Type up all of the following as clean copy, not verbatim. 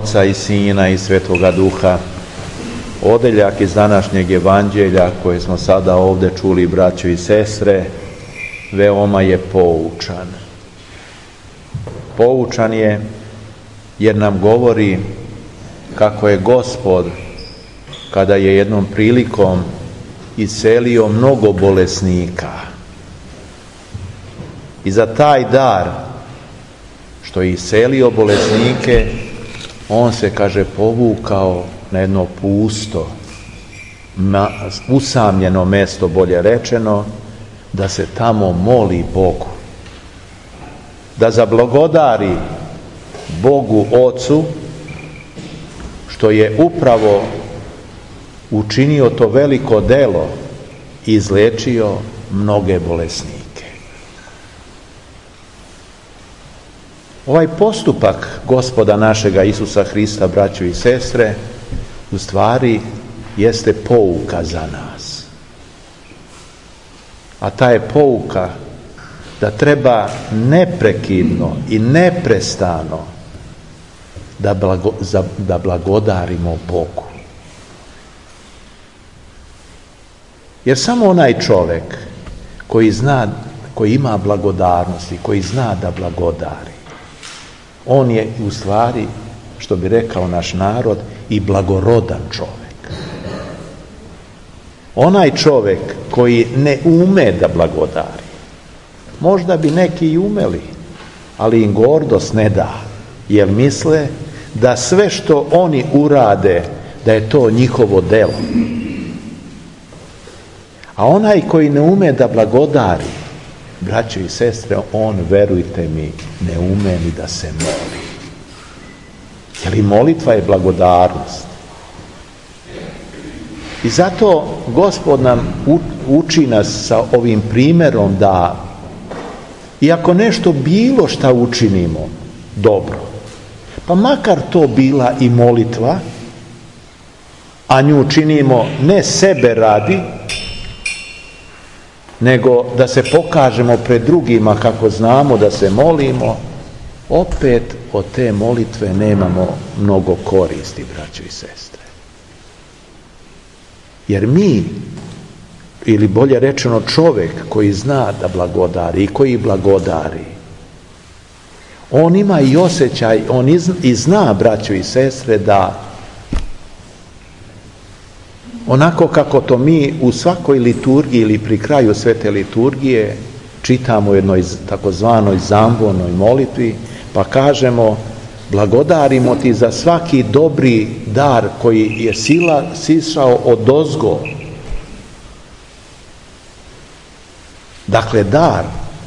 Oca i Sina i Svetoga Duha. Odeljak iz današnjeg evanđelja koje smo sada ovdje čuli, braćo i sestre, veoma je poučan. Poučan je jer nam govori kako je Gospod, kada je jednom prilikom iscelio mnogo bolesnika, i za taj dar što je iscelio bolesnike, on se, kaže, povukao na jedno pusto, usamljeno mesto, bolje rečeno, da se tamo moli Bogu, da zablagodari Bogu Ocu što je upravo učinio to veliko delo i izlečio mnoge bolesnike. Ovaj postupak Gospoda našega Isusa Hrista, braćo i sestre, u stvari jeste pouka za nas. A ta je pouka da neprekidno i neprestano da blagodarimo Bogu. Jer samo onaj čovjek koji ima blagodarnost i koji zna da blagodari, on je u stvari, što bi rekao naš narod, i blagorodan čovjek. Onaj čovjek koji ne ume da blagodari, možda bi neki i umeli, ali im gordost ne da, jer misle da sve što oni urade, da je to njihovo delo. A onaj koji ne ume da blagodari, braćo i sestre, on, verujte mi, ne ume ni da se moli. Jer i molitva je blagodarnost. I zato Gospod nam uči nas sa ovim primjerom da, iako nešto bilo šta učinimo dobro, pa makar to bila i molitva, a nju činimo ne sebe radi, nego da se pokažemo pred drugima kako znamo da se molimo, opet od te molitve nemamo mnogo koristi, braćo i sestre. Jer mi, ili bolje rečeno čovjek koji zna da blagodari i koji blagodari, on ima i osjećaj, on i zna, braćo i sestre, da onako kako to mi u svakoj liturgiji ili pri kraju svete liturgije čitamo u jednoj takozvanoj zambonoj molitvi, pa kažemo: blagodarimo ti za svaki dobri dar koji je sišao odozgo. Dakle, dar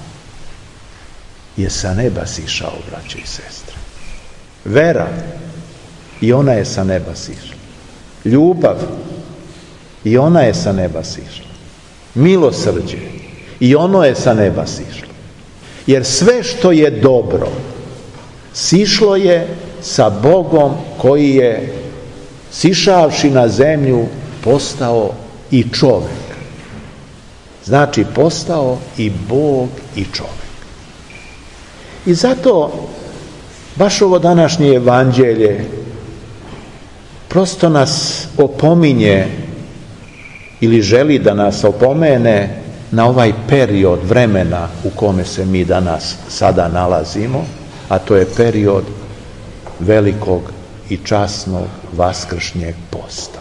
je sa neba sišao, braćo i sestre. Vera, i ona je sa neba sišla. Ljubav, i ona je sa neba sišla. Milosrđe, i ono je sa neba sišlo. Jer sve što je dobro sišlo je sa Bogom koji je, sišavši na zemlju, postao i čovjek. Znači, postao i Bog i čovjek. I zato baš ovo današnje evanđelje prosto nas opominje ili želi da nas opomene na ovaj period vremena u kome se mi danas sada nalazimo, a to je period velikog i časnog vaskršnjeg posta.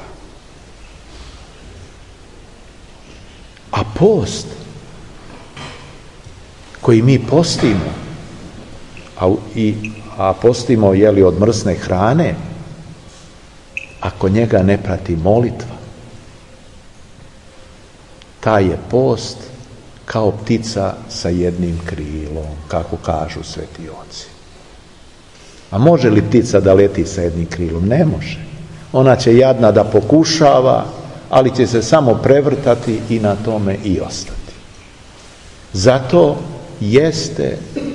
A post koji mi postimo, a postimo od mrsne hrane, ako njega ne prati molitva, taj je post kao ptica sa jednim krilom, kako kažu sveti oci. A može li ptica da leti sa jednim krilom? Ne može. Ona će jadna da pokušava, ali će se samo prevrtati i na tome i ostati. Zato jeste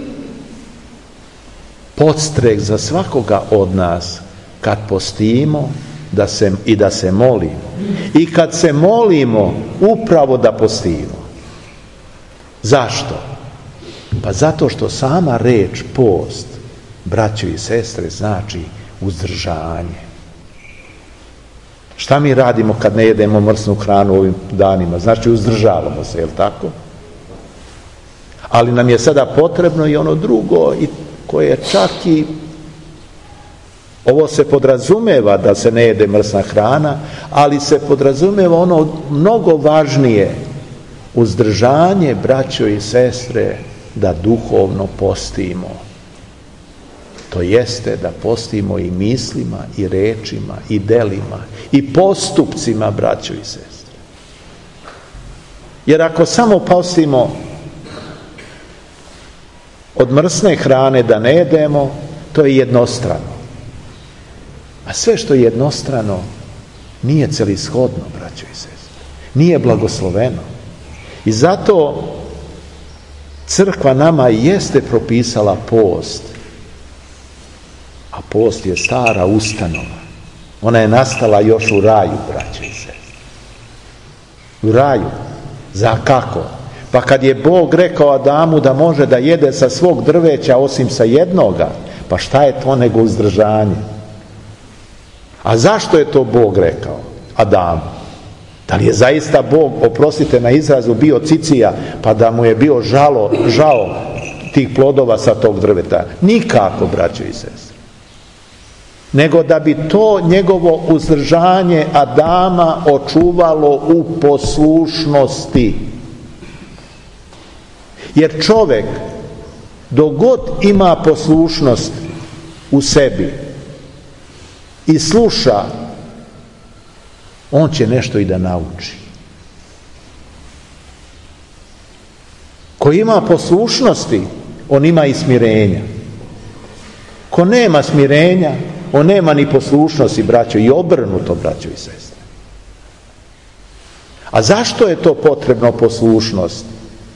podstrek za svakoga od nas kad postimo da se molimo. I kad se molimo, upravo da postimo. Zašto? Pa zato što sama reč post, braćo i sestre, znači uzdržanje. Šta mi radimo kad ne jedemo mrsnu hranu u ovim danima? Znači uzdržavamo se, je li tako? Ali nam je sada potrebno i ono drugo, i koje čak i ovo se podrazumeva da se ne jede mrsna hrana, ali se podrazumeva ono mnogo važnije, uzdržanje, braćo i sestre, da duhovno postimo. To jeste da postimo i mislima, i rečima, i delima, i postupcima, braćo i sestre. Jer ako samo postimo od mrsne hrane da ne jedemo, to je jednostrano. A sve što je jednostrano nije celishodno, braćo i sestre. Nije blagosloveno. I zato crkva nama jeste propisala post. A post je stara ustanova. Ona je nastala još u raju, braćo i sestre. U raju. Za kako? Pa kad je Bog rekao Adamu da može da jede sa svog drveća osim sa jednoga, pa šta je to nego uzdržanje? A zašto je to Bog rekao Adamu? Da li je zaista Bog, oprostite na izrazu, bio cicija, pa da mu je bio žao tih plodova sa tog drveta? Nikako, braćo i sestre. Nego da bi to njegovo uzdržanje Adama očuvalo u poslušnosti. Jer čovjek, dok god ima poslušnost u sebi i sluša, on će nešto i da nauči. Ko ima poslušnosti, on ima i smirenja. Ko nema smirenja, on nema ni poslušnosti, braćo, i obrnuto, braćo i sestre. A zašto je to potrebno, poslušnost?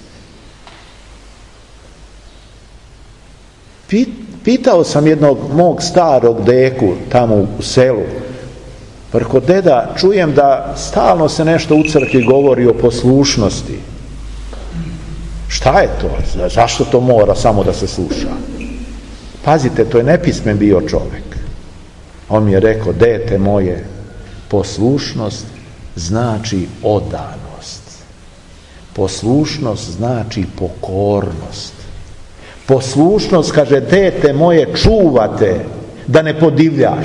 Pitao sam jednog mog starog deku tamo u selu, preko deda, čujem da stalno se nešto u crkvi govori o poslušnosti. Šta je to? Zašto to mora samo da se sluša? Pazite, to je nepismen bio čovjek. On mi je rekao, dete moje, poslušnost znači odanost. Poslušnost znači pokornost. Poslušnost, kaže, dete moje, čuvate da ne podivljaš.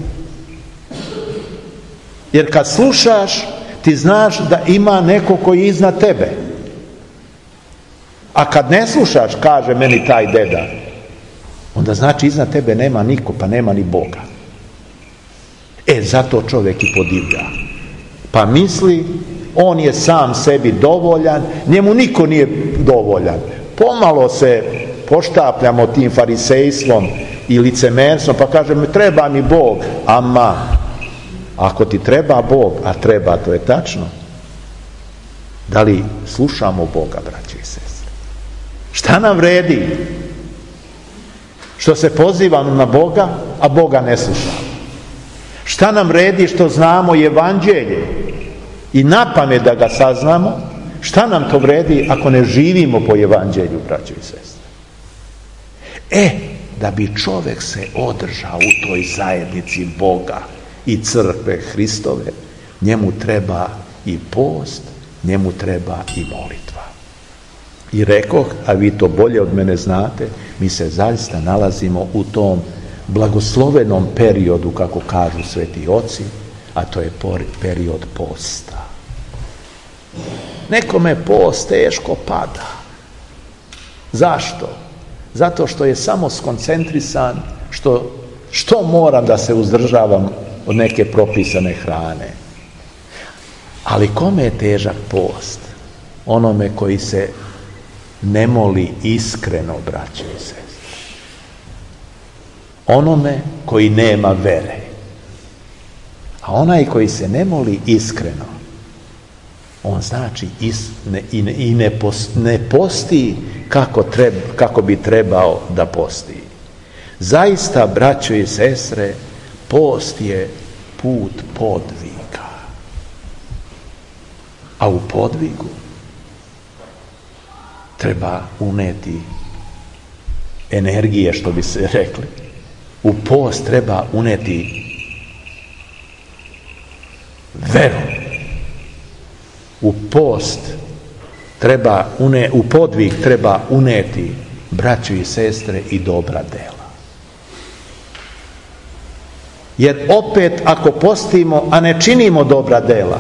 Jer kad slušaš, ti znaš da ima neko koji je iznad tebe. A kad ne slušaš, kaže meni taj deda, onda znači iznad tebe nema niko, pa nema ni Boga. Zato čovjek i podivlja. Pa misli, on je sam sebi dovoljan, njemu niko nije dovoljan. Pomalo se poštapljamo tim farisejstvom i licemerstvom, pa kažemo, treba mi Bog. Ama, ako ti treba Bog, a treba, to je tačno, da li slušamo Boga, braće i sestre? Šta nam vredi što se pozivamo na Boga, a Boga ne slušamo? Šta nam vredi što znamo evanđelje i napamet da ga saznamo? Šta nam to vredi ako ne živimo po evanđelju, braćo i sestre? Da bi čovjek se održao u toj zajednici Boga i crkve Hristove, njemu treba i post, njemu treba i molitva. I rekoh, a vi to bolje od mene znate, mi se zaista nalazimo u tom blagoslovenom periodu, kako kažu sveti oci, a to je period posta. Nekome post teško pada. Zašto? Zato što je samo skoncentrisan što moram da se uzdržavam od neke propisane hrane. Ali kome je težak post? Onome koji se ne moli iskreno, braće i sestre. Onome koji nema vere. A onaj koji se ne moli iskreno, on znači ne posti kako bi trebao da posti. Zaista, braćo i sestre, post je put podviga. A u podvigu treba uneti energije, što bi se rekli, U post treba uneti veru. U post treba u podvig treba uneti, braćo i sestre, i dobra dela. Jer opet ako postimo, a ne činimo dobra dela,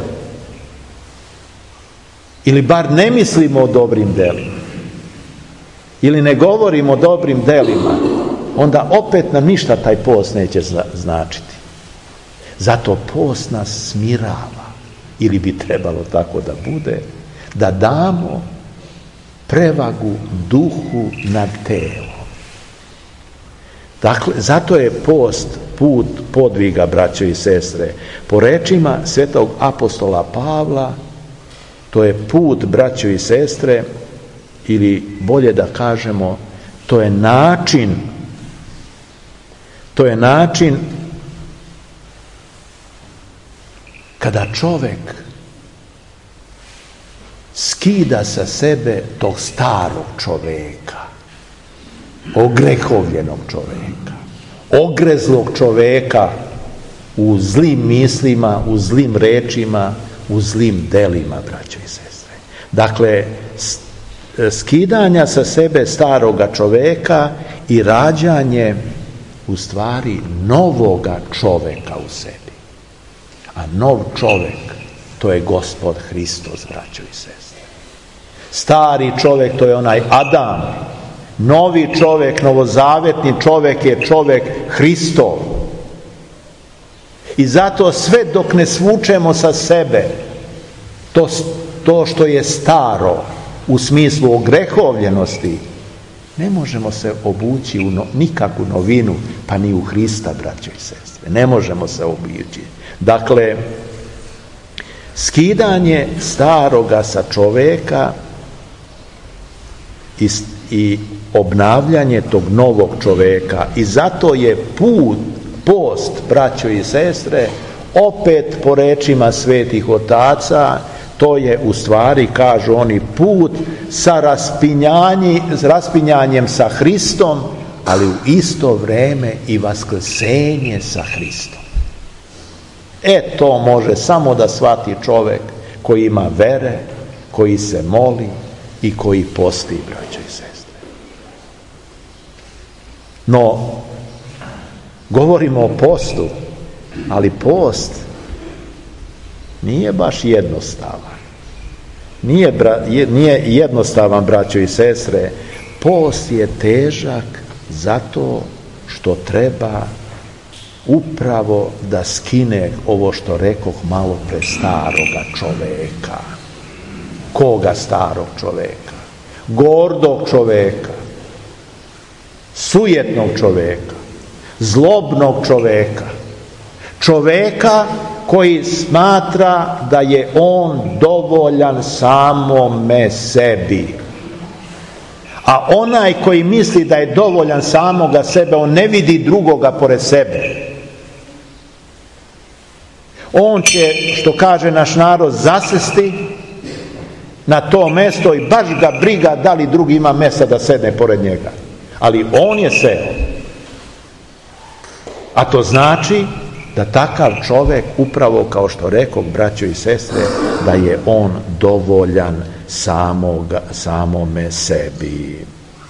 ili bar ne mislimo o dobrim delima, ili ne govorimo o dobrim delima, onda opet nam ništa taj post neće značiti. Zato post nas smirava, ili bi trebalo tako da bude, da damo prevagu duhu nad telom. Dakle, zato je post put podviga, braćo i sestre. Po rečima svetog apostola Pavla, to je put, braćo i sestre, ili bolje da kažemo, to je način kada čovek skida sa sebe tog starog čoveka, ogrehovljenog čoveka, ogrezlog čoveka u zlim mislima, u zlim rečima, u zlim delima, braćo i sestre. Dakle, skidanja sa sebe staroga čoveka i rađanje u stvari novoga čoveka u sebi. A nov čovek, to je Gospod Hristos, braćo i sestre. Stari čovek, to je onaj Adam. Novi čovek, novozavetni čovek je čovek Hristov. I zato sve dok ne svučemo sa sebe to što je staro u smislu ogrehovljenosti, ne možemo se obući u nikakvu novinu, pa ni u Hrista, braćo i sestre. Ne možemo se obući. Dakle, skidanje staroga sa čoveka i obnavljanje tog novog čoveka. I zato je post, braćo i sestre, opet po rečima svetih otaca, to je u stvari, kažu oni, put sa raspinjanjem sa Hristom, ali u isto vreme i vaskrsenje sa Hristom. To može samo da shvati čovek koji ima vere, koji se moli i koji posti, braćo i sestre. No, govorimo o postu, ali post nije baš jednostavan. Nije jednostavan, braćo i sestre. Post je težak zato što treba upravo da skine ovo što rekoh malo pre, staroga čoveka. Koga starog čoveka? Gordog čoveka, sujetnog čoveka, zlobnog čoveka, čoveka koji smatra da je on dovoljan samome sebi. A onaj koji misli da je dovoljan samoga sebe, on ne vidi drugoga pored sebe. On će, što kaže naš narod, zasesti na to mesto i baš ga briga da li drugi ima mesta da sedne pored njega. Ali on je seo. A to znači da takav čovek, upravo kao što rekoh, braćo i sestre, da je on dovoljan samome sebi.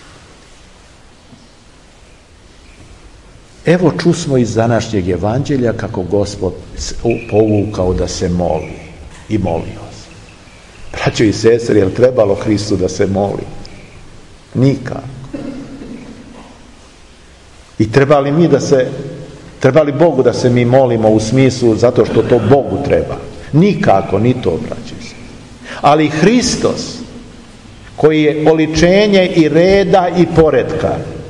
Evo čusmo iz današnjeg evanđelja kako Gospod povukao da se moli i molio se. Braćo i sestre, je li trebalo Hristu da se moli? Nikako. I treba li Bogu da se mi molimo u smislu zato što to Bogu treba? Nikako, ni to, braćo i sestre. Ali Hristos, koji je oličenje i reda i poretka,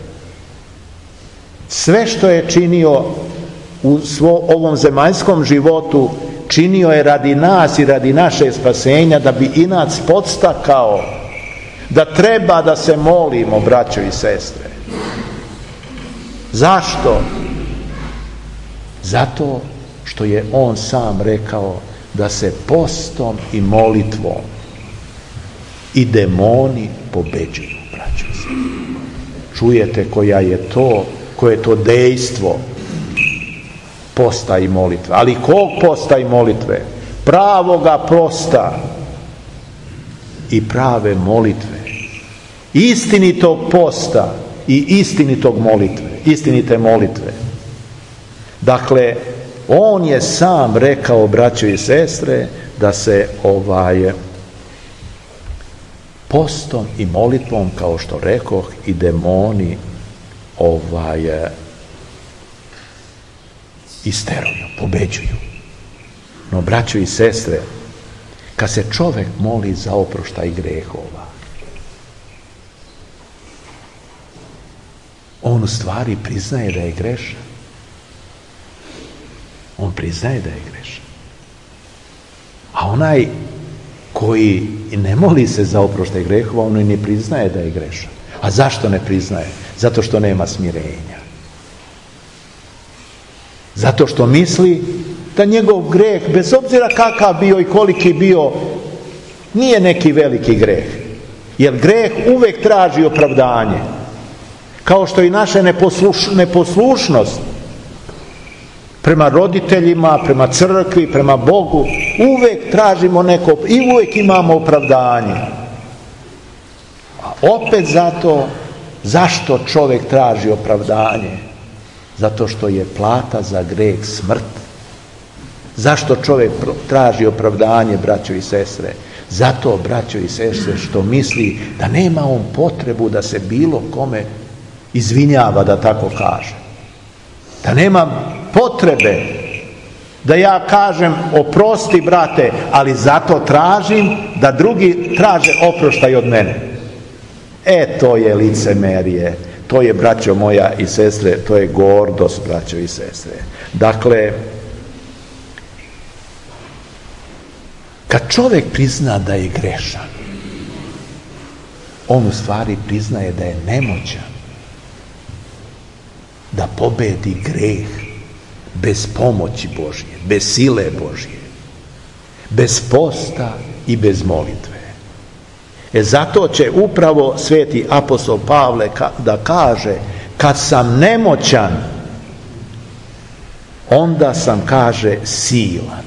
sve što je činio u ovom zemaljskom životu, činio je radi nas i radi naše spasenja, da bi i nas podstakao da treba da se molimo, braćo i sestre. Zašto? Zato što je on sam rekao da se postom i molitvom i demoni pobeđuju, braćo i sestre. Čujete koja je to koje je to dejstvo posta i molitve. Ali kog posta i molitve? Pravoga posta i prave molitve. Istinitog posta i istinite molitve. Dakle, on je sam rekao, braćo i sestre, da se postom i molitvom, kao što rekoh, i demoni isteruju, pobeđuju. No, braćo i sestre, kad se čovjek moli za oproštaj grehova, on u stvari priznaje da je grešan. On priznaje da je grešan. A onaj koji ne moli se za oproštaj grehova, on i ne priznaje da je grešan. A zašto ne priznaje? Zato što nema smirenja. Zato što misli da njegov greh, bez obzira kakav bio i koliki bio, nije neki veliki greh. Jer greh uvek traži opravdanje. Kao što i naša neposlušnost prema roditeljima, prema crkvi, prema Bogu, uvek tražimo neko i uvek imamo opravdanje. A opet zašto čovjek traži opravdanje? Zato što je plata za greh smrt. Zašto čovjek traži opravdanje, braćo i sestre? Zato, braćo i sestre, što misli da nema on potrebu da se bilo kome izvinjava, da tako kaže. Da nema potrebe da ja kažem oprosti, brate, ali zato tražim da drugi traže oproštaj od mene. To je licemerje. To je, braćo moja i sestre, to je gordost, braćo i sestre. Dakle, kad čovjek prizna da je grešan, on u stvari priznaje da je nemoćan da pobedi greh bez pomoći Božje, bez sile Božje, bez posta i bez molitve. Zato će upravo sveti apostol Pavle da kaže, kad sam nemoćan, onda sam, kaže, silan.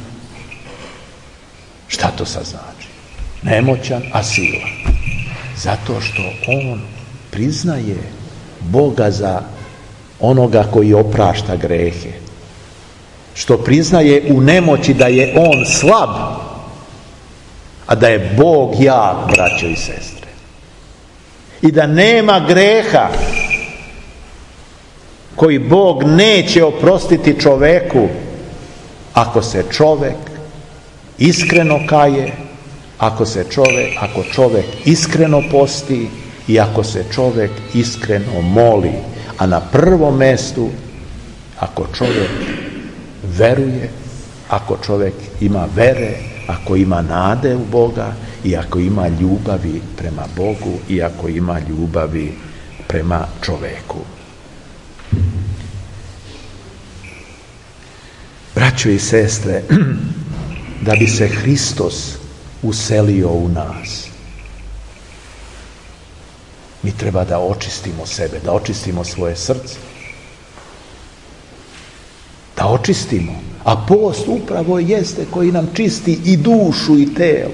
Šta to sad znači? Nemoćan, a silan. Zato što on priznaje Boga za onoga koji oprašta grehe. Što priznaje u nemoći da je on slab, a da je Bog jak, braćo i sestre. I da nema greha koji Bog neće oprostiti čoveku ako se čovek iskreno kaje, ako čovek iskreno posti i ako se čovek iskreno moli. A na prvom mestu, ako čovjek veruje, ako čovjek ima vere, ako ima nade u Boga i ako ima ljubavi prema Bogu i ako ima ljubavi prema čoveku. Braćo i sestre, da bi se Hristos uselio u nas, mi treba da očistimo sebe, da očistimo svoje srce. Da očistimo. A post upravo jeste koji nam čisti i dušu i telo.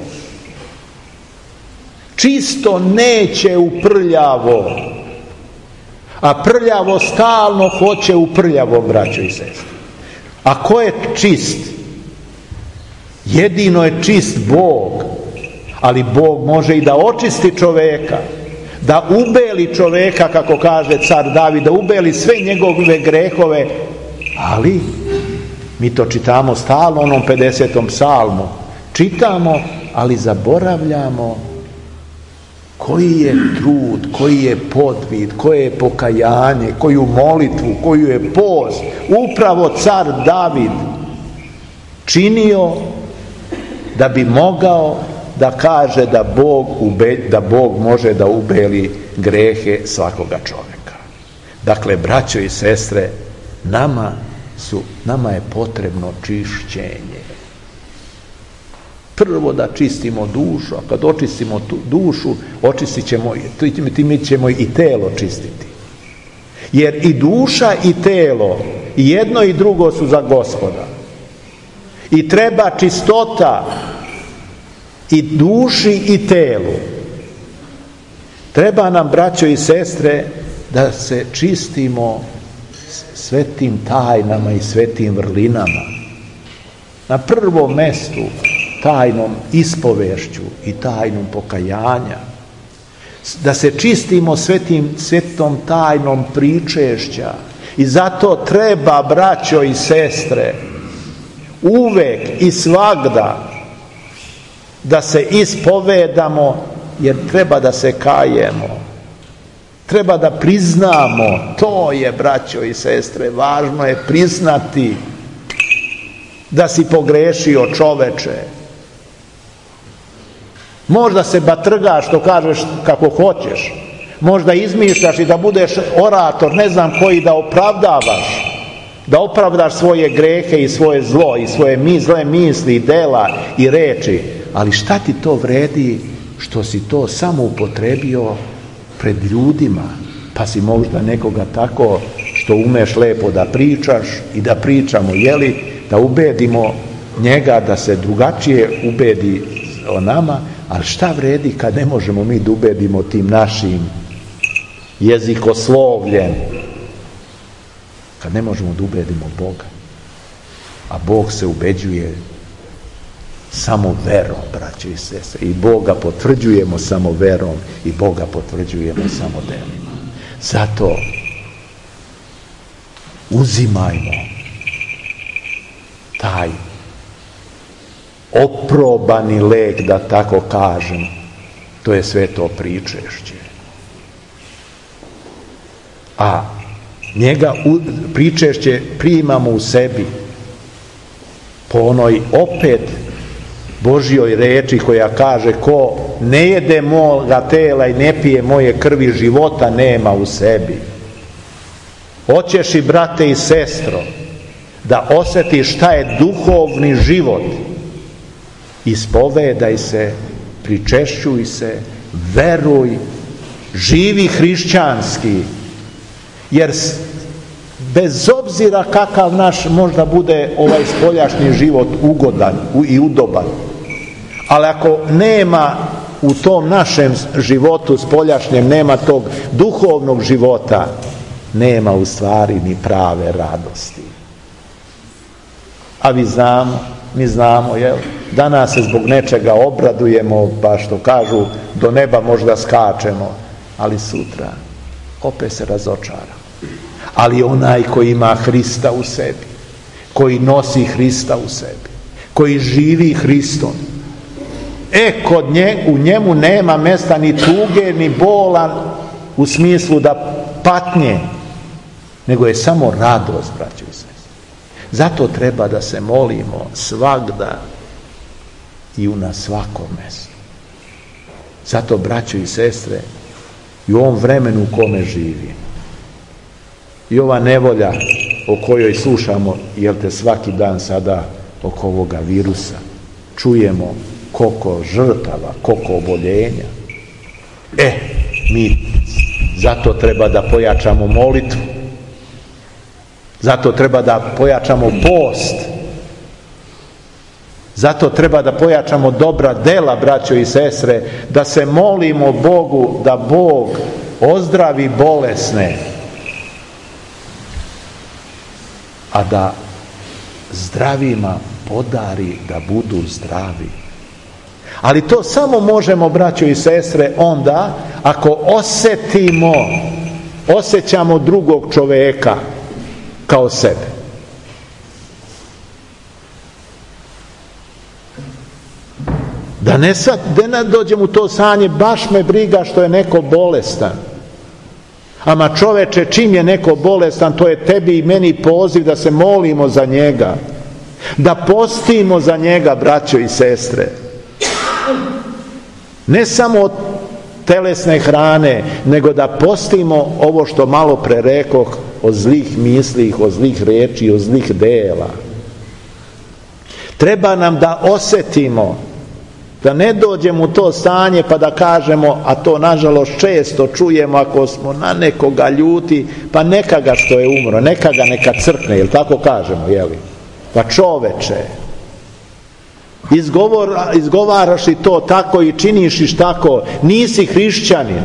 Čisto neće u prljavo, a prljavo stalno hoće u prljavo, braćo i sestre. A ko je čist? Jedino je čist Bog, ali Bog može i da očisti čoveka, da ubeli čoveka, kako kaže car David, da ubeli sve njegove grehove, ali mi to čitamo stalno, onom 50. psalmu. Čitamo, ali zaboravljamo koji je trud, koji je podvid, koje je pokajanje, koju molitvu, koju je post upravo car David činio da bi mogao da kaže da Bog može da ubeli grehe svakoga čovjeka. Dakle, braćo i sestre, nama je potrebno čišćenje. Prvo da čistimo dušu, a kad očistimo tu dušu, time ćemo i telo čistiti. Jer i duša i telo, i jedno i drugo su za Gospoda. I treba čistota i duši i telu. Treba nam, braćo i sestre, da se čistimo svetim tajnama i svetim vrlinama. Na prvom mestu tajnom ispovešću i tajnom pokajanja. Da se čistimo svetom tajnom pričešća. I zato treba, braćo i sestre, uvek i svagda da se ispovedamo, jer treba da se kajemo. Treba da priznamo, to je, braćo i sestre, važno je priznati da si pogrešio, čoveče. Možda se batrgaš, što kažeš, kako hoćeš. Možda izmišljaš i da budeš orator, ne znam koji, da opravdavaš. Da opravdaš svoje grehe i svoje zlo i svoje zle misli i dela i reči. Ali šta ti to vredi što si to samo upotrebio pred ljudima? Pa si možda nekoga tako što umeš lepo da pričaš i da pričamo, da ubedimo njega da se drugačije ubedi o nama. Ali šta vredi kad ne možemo mi da ubedimo tim našim jezikoslovljem? Kad ne možemo da ubedimo Boga. A Bog se ubeđuje samo verom, braće i sestre. I Boga potvrđujemo samo verom i Boga potvrđujemo samo delima. Zato uzimajmo taj oprobani lek, da tako kažem, to je sveto pričešće. A njega pričešće primamo u sebi po onoj opet Božjoj reči koja kaže: ko ne jede moga tela i ne pije moje krvi, života nema u sebi. Hoćeš i, brate i sestro, da osjetiš šta je duhovni život, ispovedaj se, pričešćuj se, veruj, živi hrišćanski, jer bez obzira kakav naš možda bude ovaj spoljašnji život ugodan i udoban, ali ako nema u tom našem životu spoljašnjem, nema tog duhovnog života, nema u stvari ni prave radosti. A mi znamo, danas se zbog nečega obradujemo, pa što kažu, do neba možda skačemo, ali sutra opet se razočara. Ali onaj koji ima Hrista u sebi, koji nosi Hrista u sebi, koji živi Hristom, u njemu nema mesta ni tuge, ni bola u smislu da patnje, nego je samo radost, braćo i sestre. Zato treba da se molimo svagda i na svakom mjestu. Zato, braćo i sestre, i u ovom vremenu u kome živimo, i ova nevolja o kojoj slušamo, svaki dan sada oko ovoga virusa, čujemo koliko žrtava, koliko oboljenja. Mi zato treba da pojačamo molitvu, zato treba da pojačamo post, zato treba da pojačamo dobra dela, braćo i sestre, da se molimo Bogu da Bog ozdravi bolesne, a da zdravima podari da budu zdravi. Ali to samo možemo, braćo i sestre, onda ako osjećamo drugog čoveka kao sebe. Da ne dođem u to stanje, baš me briga što je neko bolestan. Ama čoveče, čim je neko bolestan, to je tebi i meni poziv da se molimo za njega, da postimo za njega, braćo i sestre. Ne samo od telesne hrane, nego da postimo ovo što malo pre rekoh, od zlih misli, od zlih reči, od zlih dela. Treba nam da osjetimo Da ne dođemo u to stanje pa da kažemo, a to nažalost često čujemo ako smo na nekoga ljuti, pa neka ga što je umro, neka ga neka crkne, jel tako kažemo, jeli? Pa čoveče, izgovaraš i to tako i činiš i tako, nisi hrišćanin,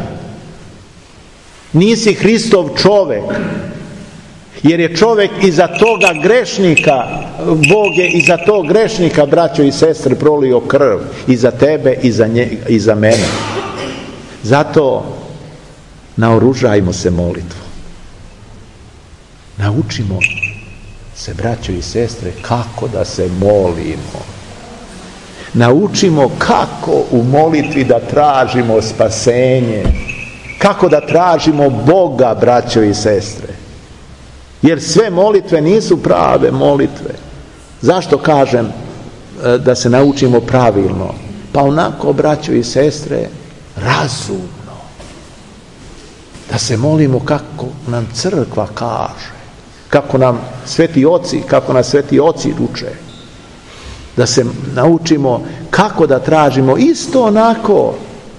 nisi Hristov čovek, jer je čovek iza toga grešnika, Bog je iza tog grešnika, braćo i sestre, prolio krv i za tebe i za mene. Zato naoružajmo se molitvom, naučimo se, braćo i sestre, kako da se molimo. Naučimo kako u molitvi da tražimo spasenje, kako da tražimo Boga, braćo i sestre. Jer sve molitve nisu prave molitve. Zašto kažem da se naučimo pravilno? Pa onako, braćo i sestre, razumno. Da se molimo kako nam crkva kaže, kako nam sveti oci uče. Da se naučimo kako da tražimo isto onako.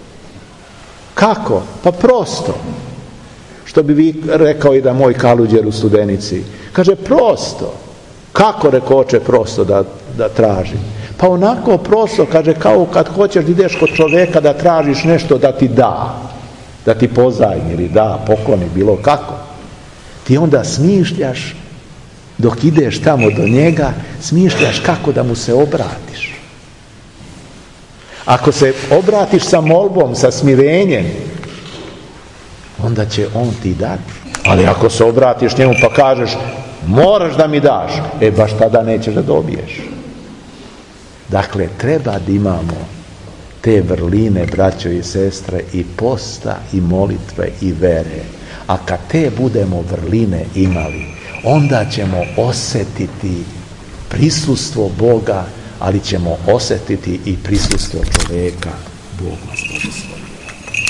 Kako? Pa prosto. Što bi vi rekao i da moj Kaluđer u Studenici. Kaže prosto. Kako, reko oče, prosto da tražim? Pa onako prosto, kaže, kao kad hoćeš da ideš kod čoveka da tražiš nešto da ti da ti pozajmi ili pokloni, bilo kako. Ti onda smišljaš, dok ideš tamo do njega, smišljaš kako da mu se obratiš. Ako se obratiš sa molbom, sa smirenjem, onda će on ti dati. Ali ako se obratiš njemu pa kažeš moraš da mi daš, baš tada nećeš da dobiješ. Dakle, treba da imamo te vrline, braćo i sestre, i posta, i molitve, i vere. A kad te budemo vrline imali, onda ćemo osjetiti prisustvo Boga, ali ćemo osjetiti i prisustvo čoveka. Bog nas blagoslovi.